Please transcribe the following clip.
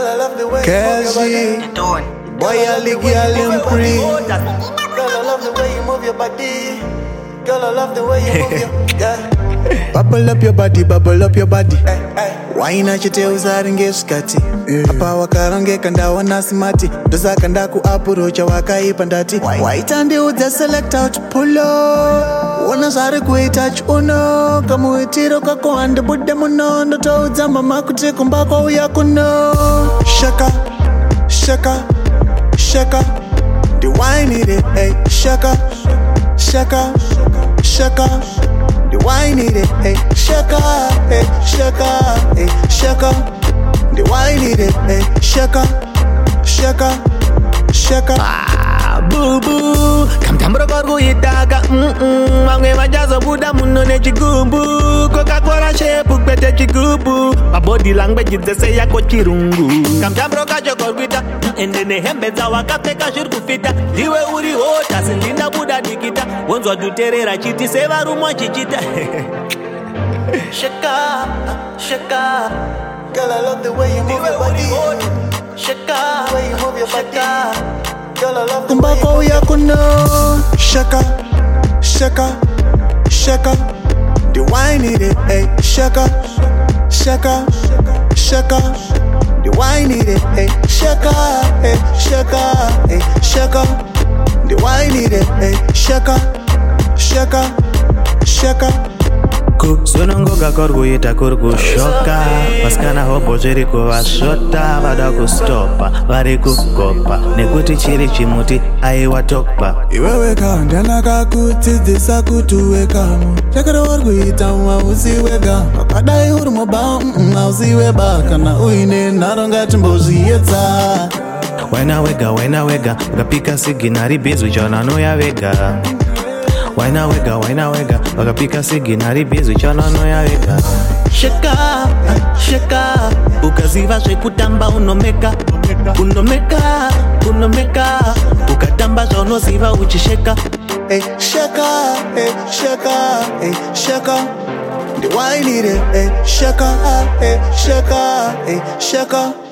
I love the way you move your body. Boy, I like girl and free. Girl, I love the way you move your body. Girl, I love the way you move your yeah. Bubble up your body, bubble up your body. Why not you tell usaringe skati? Apa wakarongeka ndaona smati. Doza kanda ku approach wakaipa ndati. Waitandi uja select out pulo. Wana sari kuitouch uno. Kamuitiro kako ande budde muno. Ndoto uja mama kutiku mbako uyakuno. Shaka, shaka, shaka. The wine need it, hey. Shaka, shaka, shaka. The wine need it, hey. Shaka, hey. Shaka, hey. Shaka. The wine need it, hey. Shaka, shaka, shaka. Boo boo, kamtambro korgo itaga. Mangwe majazo buda muno ne chigumbu. Coca-Cola shape ukpete chigubu. My body language is the say yako chirungu. Kamtambro kajo korgita. Endene hembeza wakapeka shirkufita. Diwe uri hota sindina buda dikita. Wonzo duterera chiti seva rumwa chichita. Shaka, shaka. Girl, I love the way you move your body. Shaka, the way you move your body. Girl, I love the way you move your body. Shaka, shaka, shaka. The wine need it, hey. Shaka, shaka, shaka. The wine need it, hey. Shaka, hey. Shaka, hey. Shaka. The wine need it, hey. Shaka, shaka, shaka. Sonongoga korgo yeta korgo shoka. Maskana hobo jeriko vashota. Vada kustopa, vari kukopa. Nekuti chiri chimuti, aiwatokpa. Iwe weka, ndana kakuti disa kutu weka mo. Shakara wargo yita uzi wega. Wakadai urumo ba, uzi weba. Kana uine naronga timbozi yeta. Waina wega, wakapika sigi nari bizu jona no ya wega. Waina wega, wakapika sigi nari bizu jona no ya wega. Shaka, shaka, ukaziva shekutamba unomeka. Ukatamba jono ziva uchisheka. Hey, shaka, hey, shaka, hey, shaka. The wine need it, hey, shaka, hey, shaka, hey, shaka.